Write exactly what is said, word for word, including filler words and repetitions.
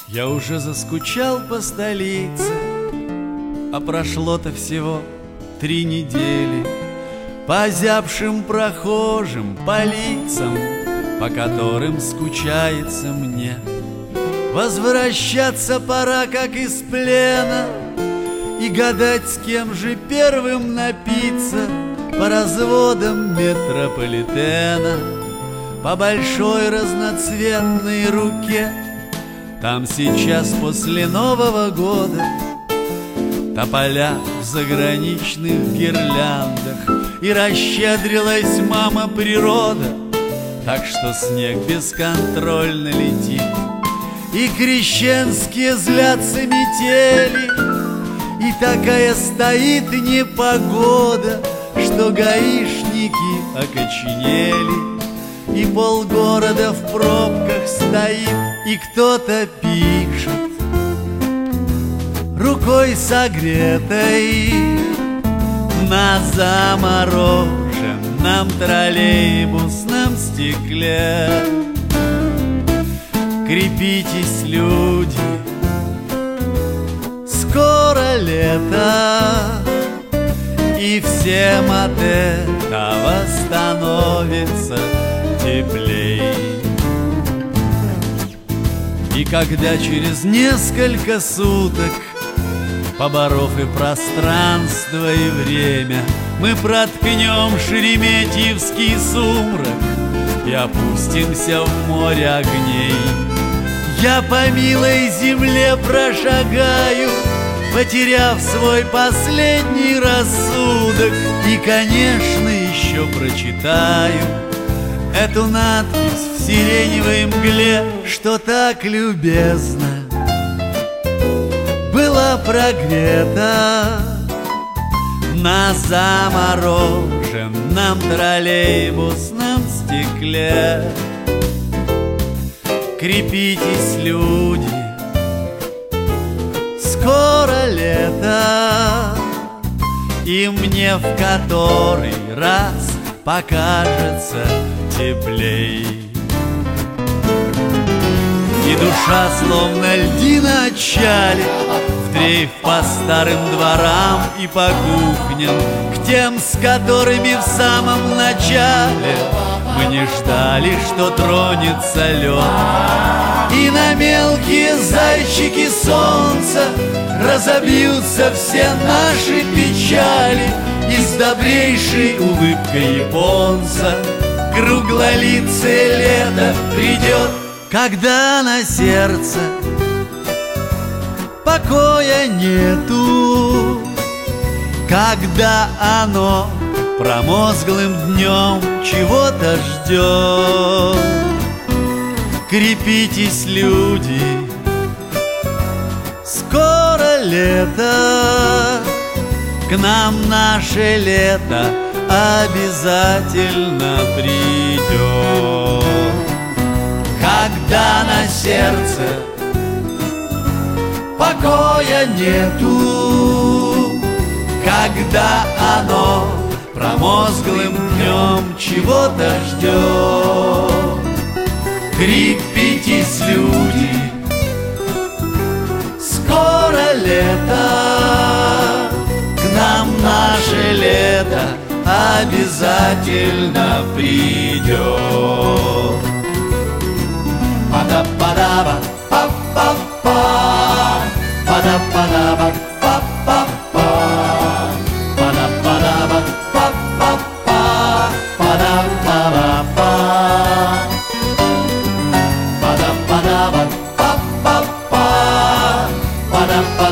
Я уже заскучал по столице, а прошло-то всего три недели. По озябшим прохожим, по лицам, по которым скучается мне. Возвращаться пора, как из плена, и гадать, с кем же первым напиться. По разводам метрополитена, по большой разноцветной руке. Там сейчас после Нового года тополя в заграничных гирляндах, и расщедрилась мама природа, так что снег бесконтрольно летит. И крещенские злятся метели, и такая стоит непогода, что гаишники окоченели, и полгорода в пробках стоит, и кто-то пишет рукой согретой на замороженном троллейбусном стекле. Крепитесь, люди, скоро лето, и всем от этого становится теплей. И когда через несколько суток, поборов и пространство, и время, мы проткнем шереметьевский сумрак и опустимся в море огней, я по милой земле прошагаю, потеряв свой последний рассудок, и, конечно, еще прочитаю эту надпись в сиреневой мгле, что так любезно была прогрета на замороженном троллейбусном стекле. Крепитесь, люди, скоро лето, и мне в который раз покажется теплей. И душа, словно льдина отчалит, в дрейф по старым дворам и по кухням, к тем, с которыми в самом начале мы не ждали, что тронется лед. И на мелкие зайчики солнца разобьются все наши печали, и с добрейшей улыбкой японца круглолицее лето придет. Когда на сердце покоя нету, когда оно промозглым днем чего-то ждет. Крепитесь, люди, скоро лето, к нам наше лето обязательно придет. Когда на сердце покоя нету, когда оно промозглым днем чего-то ждет. Крепитесь, люди, скоро лето, к нам наше лето обязательно придет. Пада-пада-ба, па-па-па, пада-пада-ба, па-па-па, пада-пада-ба, па-па-па, пада-пада-па, пада-пада-ба, па-па-па, пада-пада-ба.